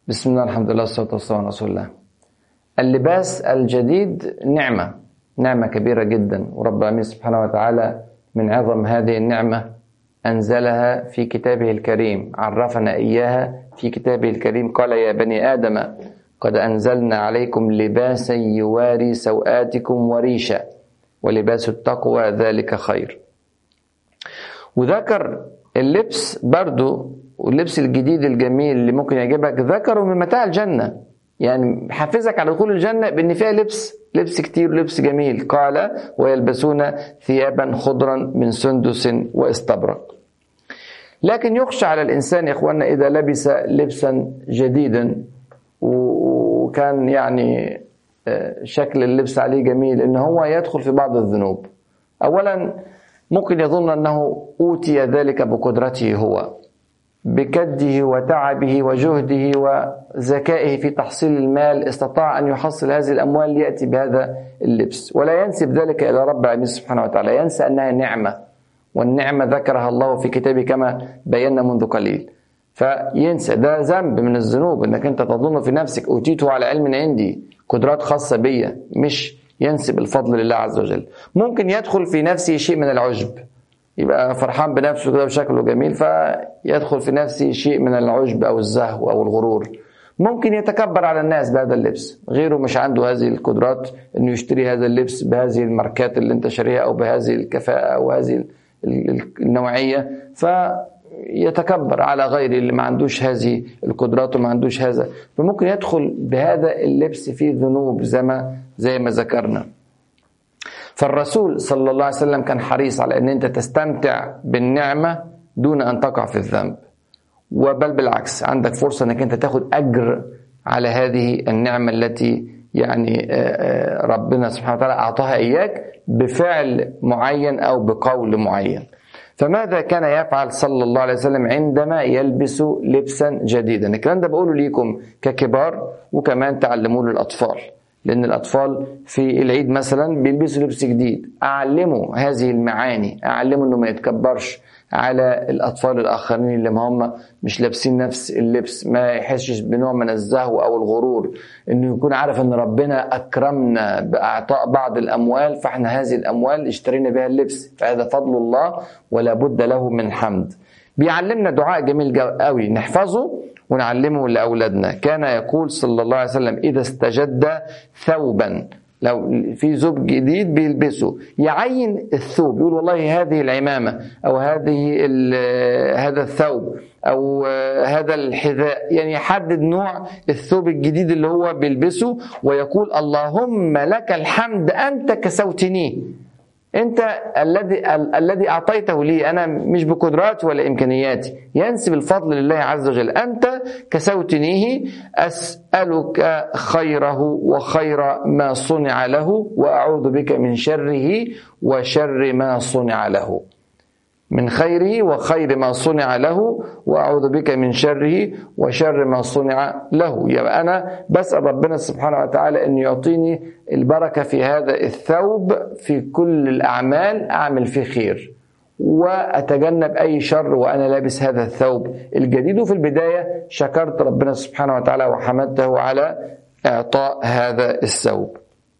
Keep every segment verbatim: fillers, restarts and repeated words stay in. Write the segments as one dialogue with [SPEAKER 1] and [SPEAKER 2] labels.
[SPEAKER 1] بسم الله، الحمد لله، والصلاة والسلام على رسول الله. اللباس الجديد نعمة نعمة كبيرة جدا، ورب العالمين سبحانه وتعالى من عظم هذه النعمة أنزلها في كتابه الكريم، عرفنا إياها في كتابه الكريم. قال: يا بني آدم قد أنزلنا عليكم لباسا يواري سوآتكم وريشا ولباس التقوى ذلك خير. وذكر اللبس برضو، واللبس الجديد الجميل اللي ممكن يعجبك ذكره من متاع الجنة، يعني حفزك على دخول الجنة بأن فيها لبس لبس كتير ولبس جميل. قال: ويلبسون ثيابا خضرا من سندس واستبرق. لكن يخشى على الإنسان يا إخواننا إذا لبس لبسا جديدا وكان يعني شكل اللبس عليه جميل إن هو يدخل في بعض الذنوب. أولا ممكن يظن أنه أوتي ذلك بقدرته هو، بكده وتعبه وجهده وذكائه في تحصيل المال استطاع أن يحصل هذه الأموال ليأتي بهذا اللبس، ولا ينسب ذلك إلى رب العالمين سبحانه وتعالى، ينسى أنها نعمة، والنعمة ذكرها الله في كتابه كما بينا منذ قليل. فينسى، ده ذنب من الذنوب أنك أنت تظن في نفسك أوتيته على علم عندي، قدرات خاصة بي، مش ينسب الفضل لله عز وجل. ممكن يدخل في نفسه شيء من العجب، يبقى فرحان بنفسه كده وشكله جميل فيدخل في نفسه شيء من العجب أو الزهو أو الغرور. ممكن يتكبر على الناس بهذا اللبس، غيره مش عنده هذه القدرات إنه يشتري هذا اللبس بهذه الماركات اللي انت شاريها أو بهذه الكفاءة أو هذه النوعية، فيتكبر على غيره اللي ما عندوش هذه القدرات وما عندوش هذا، فممكن يدخل بهذا اللبس في ذنوب زي ما زي ما ذكرنا. فالرسول صلى الله عليه وسلم كان حريص على أن أنت تستمتع بالنعمة دون أن تقع في الذنب، وبل بالعكس عندك فرصة أنك أنت تاخد أجر على هذه النعمة التي يعني ربنا سبحانه وتعالى أعطاها إياك بفعل معين أو بقول معين. فماذا كان يفعل صلى الله عليه وسلم عندما يلبس لبسا جديدا؟ الكلام ده بقوله ليكم ككبار، وكمان تعلموه للأطفال، لأن الأطفال في العيد مثلا بيلبسوا لبس جديد. أعلموا هذه المعاني، أعلموا أنه ما يتكبرش على الأطفال الآخرين اللي هم مش لابسين نفس اللبس، ما يحسش بنوع من الزهو أو الغرور، أنه يكون عارف أن ربنا أكرمنا بأعطاء بعض الأموال، فإحنا هذه الأموال اشترينا بها اللبس، فهذا فضل الله ولا بد له من حمد. بيعلمنا دعاء جميل قوي نحفظه ونعلمه لأولادنا. كان يقول صلى الله عليه وسلم: إذا استجد ثوبا، لو في ثوب جديد بيلبسه يعين الثوب، يقول والله هذه العمامة أو هذه هذا الثوب أو هذا الحذاء، يعني يحدد نوع الثوب الجديد اللي هو بيلبسه، ويقول: اللهم لك الحمد أنت كسوتني، أنت الذي الذي أعطيته لي، أنا مش بقدراتي ولا إمكانياتي، ينسب الفضل لله عز وجل. أنت كسوتنيه، أسألك خيره وخير ما صنع له، وأعوذ بك من شره وشر ما صنع له. من خيره وخير ما صنع له، وأعوذ بك من شره وشر ما صنع له. يعني أنا بسأل ربنا سبحانه وتعالى أن يعطيني البركة في هذا الثوب، في كل الأعمال أعمل فيه خير، وأتجنب أي شر وأنا لابس هذا الثوب الجديد. وفي البداية شكرت ربنا سبحانه وتعالى وحمدته على إعطاء هذا الثوب.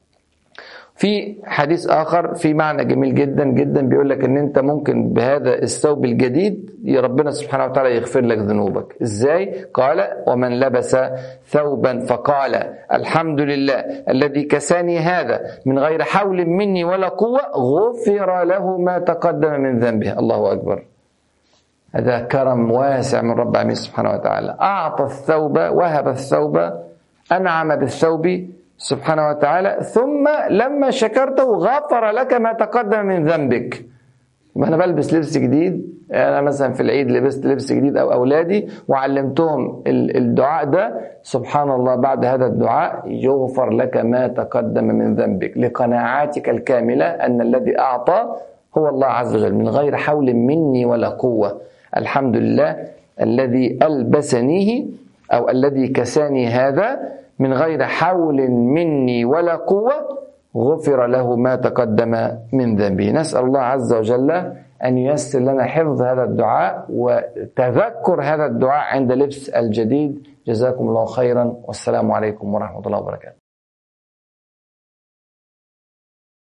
[SPEAKER 1] في حديث آخر في معنى جميل جدا جدا، بيقول لك ان انت ممكن بهذا الثوب الجديد يا ربنا سبحانه وتعالى يغفر لك ذنوبك. ازاي؟ قال: ومن لبس ثوبا فقال الحمد لله الذي كساني هذا من غير حول مني ولا قوة، غفر له ما تقدم من ذنبه. الله أكبر، هذا كرم واسع من رب العالمين سبحانه وتعالى. أعطى الثوب، وهب الثوب، أنعم بالثوب سبحانه وتعالى، ثم لما شكرته غفر لك ما تقدم من ذنبك. ما أنا بلبس لبس جديد، أنا مثلا في العيد لبست لبس جديد أو أولادي وعلمتهم الدعاء ده، سبحان الله بعد هذا الدعاء يغفر لك ما تقدم من ذنبك، لقناعاتك الكاملة أن الذي أعطى هو الله عز وجل من غير حول مني ولا قوة. الحمد لله الذي ألبسنيه أو الذي كساني هذا من غير حول مني ولا قوة، غفر له ما تقدم من ذنبه. نسأل الله عز وجل أن ييسر لنا حفظ هذا الدعاء وتذكر هذا الدعاء عند لبس الجديد. جزاكم الله خيرا، والسلام عليكم ورحمة الله وبركاته.